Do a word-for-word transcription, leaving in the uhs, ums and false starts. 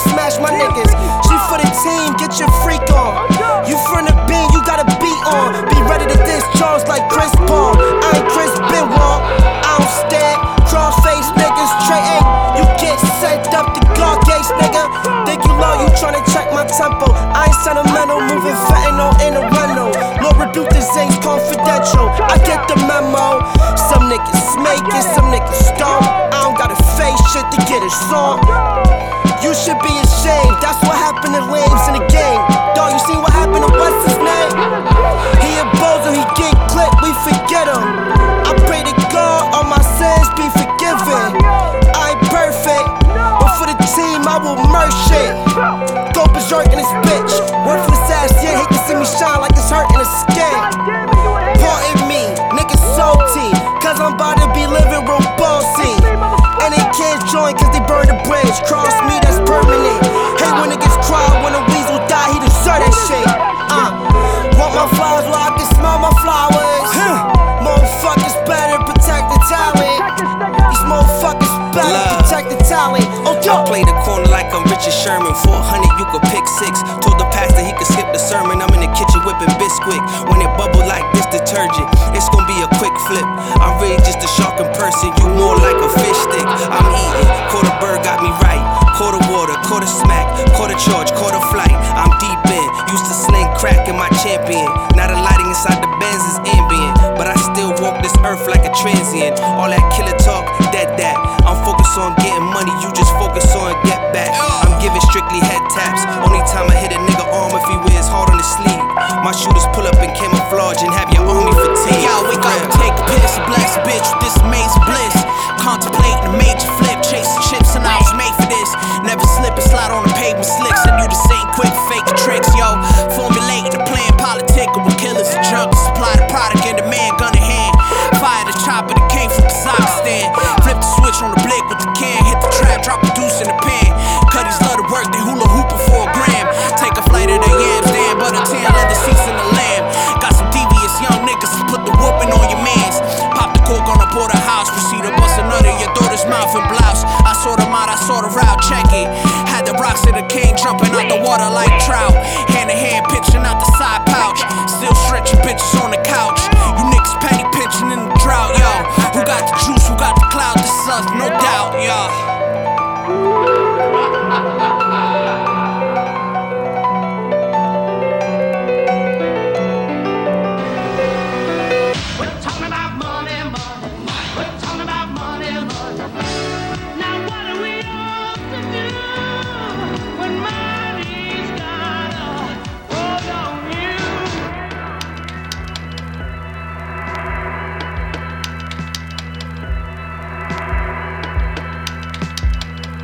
smash my niggas. She for the team, get your freak on. You from the bean, you gotta be on. Be ready to diss Charles like Chris Paul. I ain't Chris Benoit, I don't stand. Cross-face niggas, Trey A. You get sent up to God gates, nigga. Think you low, you tryna check my tempo. I ain't sentimental, moving fentanyl in a rental. Lord rebuke the Zings, confidential. I get the memo. Some niggas make it, some niggas stone. I don't gotta face shit to get a song. You should be ashamed, that's what happened to lames in the game. Dog, you seen what happened to what's his name? He a bozo, he get clipped, we forget him. I pray to God all my sins be forgiven. I ain't perfect, but for the team I will merge shit. Go berserk in this bitch. Work for the ass, yeah, hate to see me shine like it's hurting the skin. Pardon me, niggas salty, cause I'm about to be living real bossy. And they can't join cause they burn the bridge. Cross me, that's permanent. Hey, when niggas cry, when a weasel die, he deserve that shit. Uh, want my flowers while I can smell my flowers. Motherfuckers better protect the talent. These motherfuckers better Love. protect the talent. Oh, I play the corner like I'm Richard Sherman. four hundred, you could pick six. Told the pastor he could skip the sermon. I'm in the kitchen whipping Bisquick. When it bubble like this detergent, it's gonna be a quick flip. I'm really just a shark in person. You more like a fish stick. I'm eating. Quarter bird got me right. Quarter water, quarter smack, quarter charge, quarter flight. I'm deep in. Used to sling crack in my champion. Now the lighting inside the Benz is ambient, but I still walk this earth like a transient. All that killer talk, dead that. I'm focused on getting money, you just focus on get back. I'm giving strictly head taps. Only time I hit a nigga arm if he wears hard on his sleeve. My shooters pull up in camouflage and have your army fatigue. Yo, wake up and take a piss, bless bitch with this amazing bliss. Contemplating a major flip, chasing chips and I was made for this. Never slip and slide on the pavement slicks and do the same quick fake tricks, yo. Formulating the plan, politic with killers and junkies. Supply the product in the man, gun in hand. Fire the chopper that came from Kazakhstan. Flip the switch on the blick with the can. Hit the trap, drop the deuce in the pan. Cuddies love to work, they hula hooping for a gram. Take a flight of the yams, damn, but a tan leather seats in the lamb. Got some devious young niggas to put the whooping on your mans. Pop the cork on the porterhouse, proceed to bust a nut in your daughter's mouth and blouse. I saw them out, I saw the route, check it. Had the rocks of the king jumping out the water like trout. Hand in hand, pitching out the side pouch. Still stretching bitches on the couch. You niggas penny pinching in the drought, yo. Who got the juice, who got the cloud? This is us, no doubt, yo.